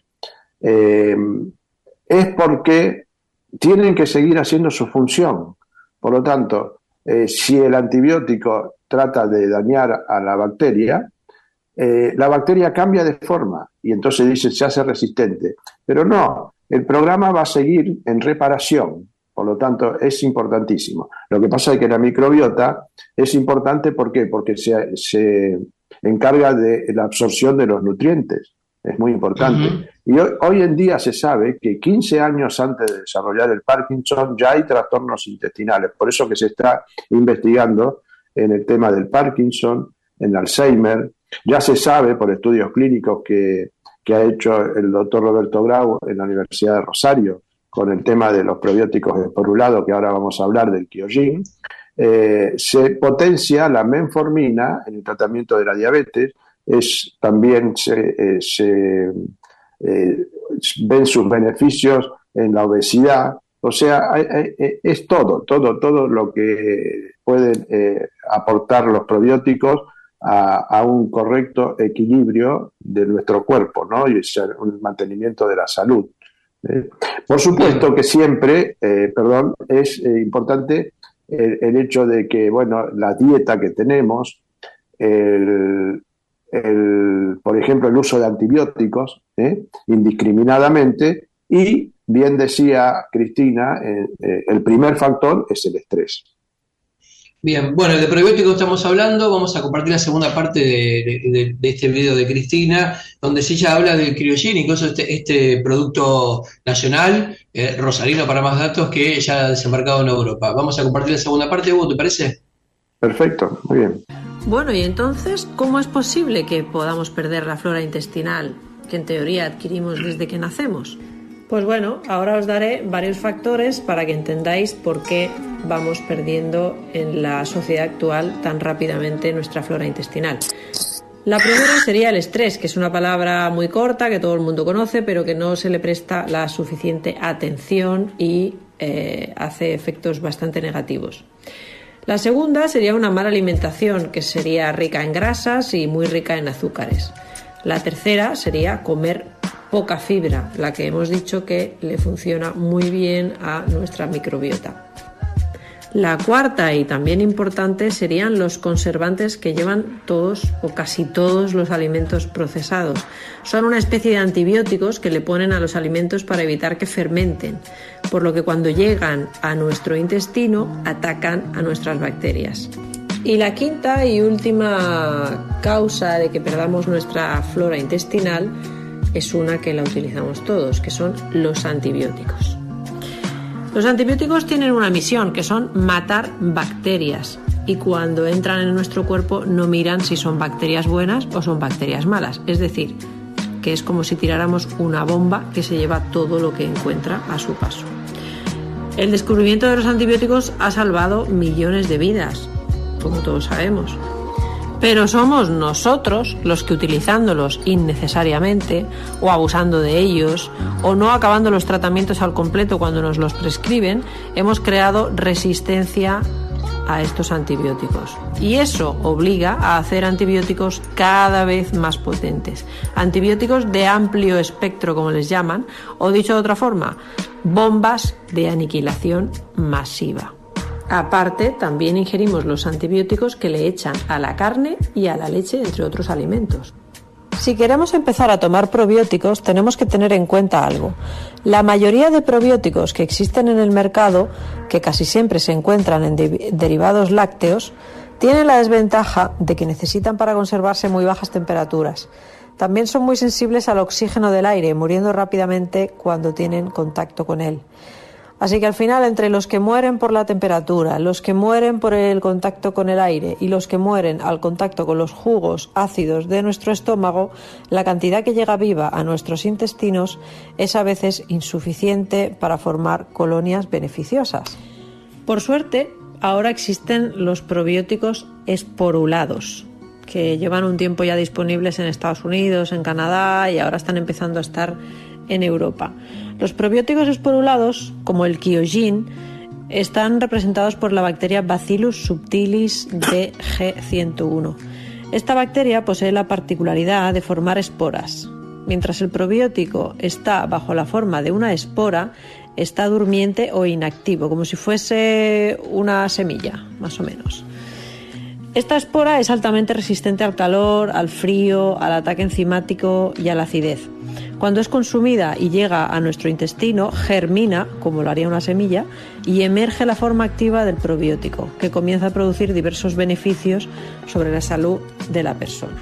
es porque tienen que seguir haciendo su función. Por lo tanto, si el antibiótico trata de dañar a la bacteria cambia de forma y entonces dice se hace resistente. Pero no, el programa va a seguir en reparación. Por lo tanto, es importantísimo. Lo que pasa es que la microbiota es importante, ¿por qué? Porque se encarga de la absorción de los nutrientes. Es muy importante. Uh-huh. Y hoy en día se sabe que 15 años antes de desarrollar el Parkinson ya hay trastornos intestinales. Por eso que se está investigando en el tema del Parkinson, en Alzheimer. Ya se sabe por estudios clínicos que ha hecho el doctor Roberto Grau en la Universidad de Rosario con el tema de los probióticos esporulados, que ahora vamos a hablar del Kyojin. Se potencia la metformina en el tratamiento de la diabetes. También se ven sus beneficios en la obesidad. O sea, es todo lo que pueden aportar los probióticos a un correcto equilibrio de nuestro cuerpo, ¿no? Y un mantenimiento de la salud. Por supuesto que siempre, es importante el hecho de que, bueno, la dieta que tenemos, por ejemplo, el uso de antibióticos indiscriminadamente, y bien decía Cristina, el primer factor es el estrés. Bien, bueno, de probióticos estamos hablando, vamos a compartir la segunda parte de este video de Cristina, donde ella habla del Kyojin, incluso este producto nacional, rosarino para más datos, que ya ha desembarcado en Europa. Vamos a compartir la segunda parte, Hugo, ¿te parece? Perfecto, muy bien. Bueno, y entonces, ¿cómo es posible que podamos perder la flora intestinal que en teoría adquirimos desde que nacemos? Pues bueno, ahora os daré varios factores para que entendáis por qué vamos perdiendo en la sociedad actual tan rápidamente nuestra flora intestinal. La primera sería el estrés, que es una palabra muy corta que todo el mundo conoce, pero que no se le presta la suficiente atención y hace efectos bastante negativos. La segunda sería una mala alimentación, que sería rica en grasas y muy rica en azúcares. La tercera sería comer poca fibra, la que hemos dicho que le funciona muy bien a nuestra microbiota. La cuarta y también importante serían los conservantes que llevan todos o casi todos los alimentos procesados. Son una especie de antibióticos que le ponen a los alimentos para evitar que fermenten, por lo que cuando llegan a nuestro intestino atacan a nuestras bacterias. Y la quinta y última causa de que perdamos nuestra flora intestinal es una que la utilizamos todos, que son los antibióticos. Los antibióticos tienen una misión, que son matar bacterias, y cuando entran en nuestro cuerpo no miran si son bacterias buenas o son bacterias malas, es decir, que es como si tiráramos una bomba que se lleva todo lo que encuentra a su paso. El descubrimiento de los antibióticos ha salvado millones de vidas, como todos sabemos. Pero somos nosotros los que, utilizándolos innecesariamente o abusando de ellos o no acabando los tratamientos al completo cuando nos los prescriben, hemos creado resistencia a estos antibióticos. Y eso obliga a hacer antibióticos cada vez más potentes. Antibióticos de amplio espectro, como les llaman, o dicho de otra forma, bombas de aniquilación masiva. Aparte, también ingerimos los antibióticos que le echan a la carne y a la leche, entre otros alimentos. Si queremos empezar a tomar probióticos, tenemos que tener en cuenta algo. La mayoría de probióticos que existen en el mercado, que casi siempre se encuentran en derivados lácteos, tienen la desventaja de que necesitan para conservarse muy bajas temperaturas. También son muy sensibles al oxígeno del aire, muriendo rápidamente cuando tienen contacto con él. Así que al final, entre los que mueren por la temperatura, los que mueren por el contacto con el aire y los que mueren al contacto con los jugos ácidos de nuestro estómago, la cantidad que llega viva a nuestros intestinos es a veces insuficiente para formar colonias beneficiosas. Por suerte, ahora existen los probióticos esporulados, que llevan un tiempo ya disponibles en Estados Unidos, en Canadá y ahora están empezando a estar en Europa. Los probióticos esporulados, como el Kyojin, están representados por la bacteria Bacillus subtilis DG101. Esta bacteria posee la particularidad de formar esporas. Mientras el probiótico está bajo la forma de una espora, está durmiente o inactivo, como si fuese una semilla, más o menos. Esta espora es altamente resistente al calor, al frío, al ataque enzimático y a la acidez. Cuando es consumida y llega a nuestro intestino, germina, como lo haría una semilla, y emerge la forma activa del probiótico, que comienza a producir diversos beneficios sobre la salud de la persona.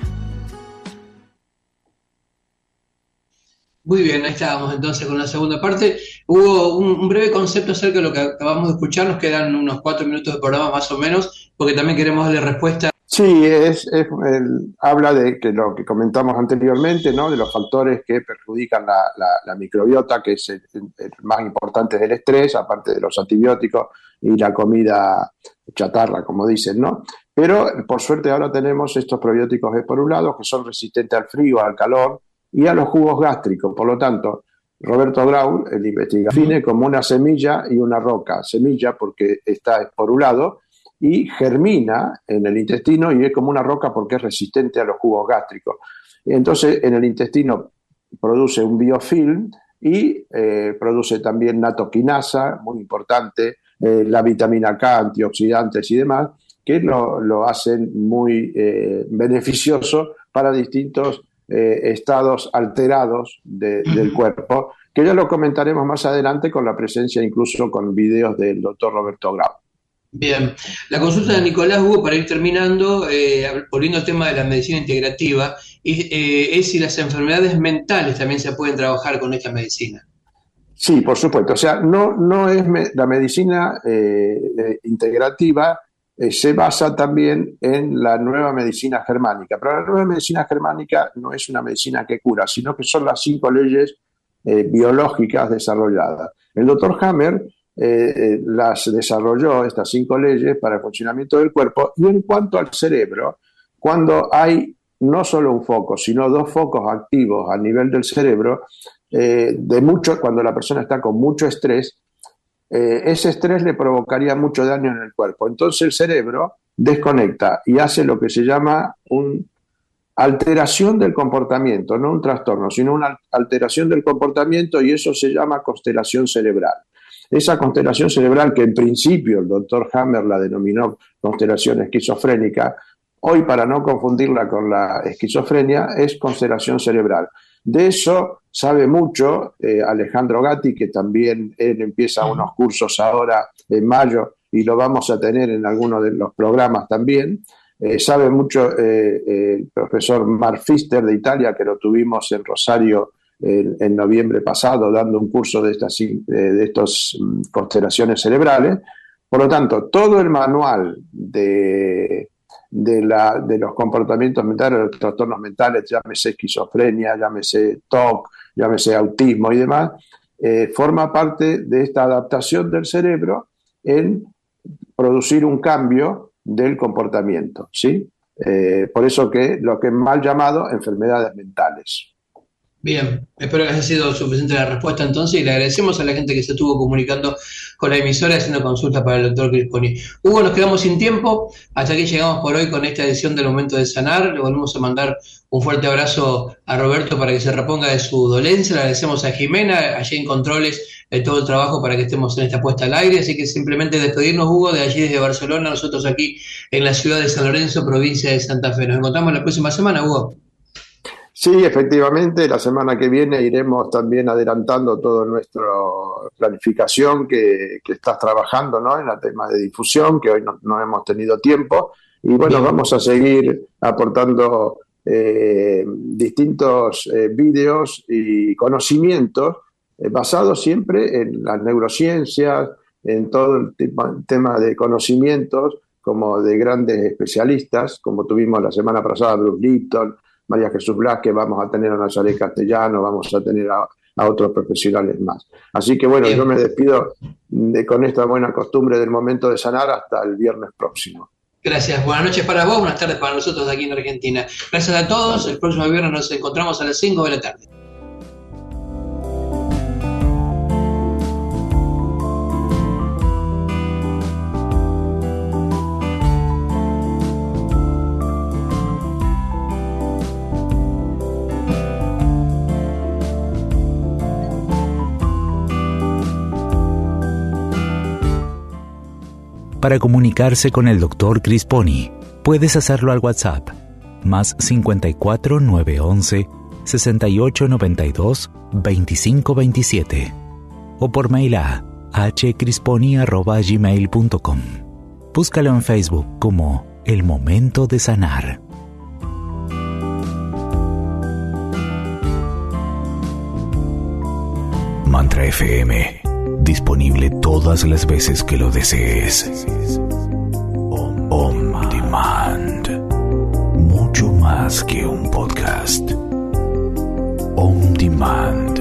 Muy bien, ahí estábamos entonces con la segunda parte. Hubo un breve concepto acerca de lo que acabamos de escuchar, nos quedan unos 4 minutos de programa más o menos, porque también queremos darle respuesta. Sí, habla de que lo que comentamos anteriormente, ¿no? De los factores que perjudican la microbiota, que es el más importante del estrés, aparte de los antibióticos y la comida chatarra, como dicen, ¿no? Pero por suerte ahora tenemos estos probióticos esporulados que son resistentes al frío, al calor y a los jugos gástricos. Por lo tanto, Roberto Grau, el investigador, define como una semilla y una roca. Semilla porque está esporulado y germina en el intestino y es como una roca porque es resistente a los jugos gástricos. Entonces, en el intestino produce un biofilm y produce también natoquinasa, muy importante, la vitamina K, antioxidantes y demás, que lo hacen muy beneficioso para distintos estados alterados del cuerpo, que ya lo comentaremos más adelante con la presencia incluso con videos del doctor Roberto Grau. Bien, la consulta de Nicolás Hugo, para ir terminando, volviendo al tema de la medicina integrativa, es si las enfermedades mentales también se pueden trabajar con esta medicina. Sí, por supuesto. O sea, no es la medicina integrativa se basa también en la nueva medicina germánica. Pero la nueva medicina germánica no es una medicina que cura, sino que son las 5 leyes biológicas desarrolladas. El doctor Hammer las desarrolló, estas 5 leyes, para el funcionamiento del cuerpo. Y en cuanto al cerebro, cuando hay no solo un foco, sino 2 focos activos a nivel del cerebro, cuando la persona está con mucho estrés, ese estrés le provocaría mucho daño en el cuerpo. Entonces el cerebro desconecta y hace lo que se llama una alteración del comportamiento, no un trastorno, sino una alteración del comportamiento, y eso se llama constelación cerebral. Esa constelación cerebral, que en principio el doctor Hammer la denominó constelación esquizofrénica, hoy, para no confundirla con la esquizofrenia, es constelación cerebral. De eso sabe mucho Alejandro Gatti, que también él empieza unos cursos ahora en mayo y lo vamos a tener en algunos de los programas también. Sabe mucho el profesor Mark Pfister de Italia, que lo tuvimos en Rosario en noviembre pasado dando un curso de estas constelaciones cerebrales. Por lo tanto, todo el manual de los comportamientos mentales, de los trastornos mentales, llámese esquizofrenia, llámese TOC, llámese autismo y demás, forma parte de esta adaptación del cerebro en producir un cambio del comportamiento, ¿sí? Por eso que lo que es mal llamado enfermedades mentales. Bien, espero que haya sido suficiente la respuesta entonces, y le agradecemos a la gente que se estuvo comunicando con la emisora haciendo consulta para el doctor Crisponi. Hugo, nos quedamos sin tiempo, hasta aquí llegamos por hoy con esta edición del Momento de Sanar. Le volvemos a mandar un fuerte abrazo a Roberto para que se reponga de su dolencia. Le agradecemos a Jimena, allí en Controles, todo el trabajo para que estemos en esta puesta al aire. Así que simplemente despedirnos, Hugo, de allí desde Barcelona, nosotros aquí en la ciudad de San Lorenzo, provincia de Santa Fe. Nos encontramos la próxima semana, Hugo. Sí, efectivamente, la semana que viene iremos también adelantando toda nuestra planificación que estás trabajando, ¿no? En el tema de difusión, que hoy no hemos tenido tiempo. Y bueno, vamos a seguir aportando distintos vídeos y conocimientos basados siempre en las neurociencias, en todo el tema de conocimientos, como de grandes especialistas, como tuvimos la semana pasada Bruce Lipton, María Jesús Blázquez, vamos a tener a Nazaret Castellano, vamos a tener a otros profesionales más. Así que bueno, yo me despido con esta buena costumbre del momento de sanar hasta el viernes próximo. Gracias, buenas noches para vos, buenas tardes para nosotros aquí en Argentina. Gracias a todos, el próximo viernes nos encontramos a las 5 de la tarde. Para comunicarse con el Dr. Crisponi, puedes hacerlo al WhatsApp, más 54 911 6892 2527, o por mail a hcrisponi@gmail.com. Búscalo en Facebook como El Momento de Sanar. Mantra FM. Disponible todas las veces que lo desees. On Demand. Mucho más que un podcast. On Demand.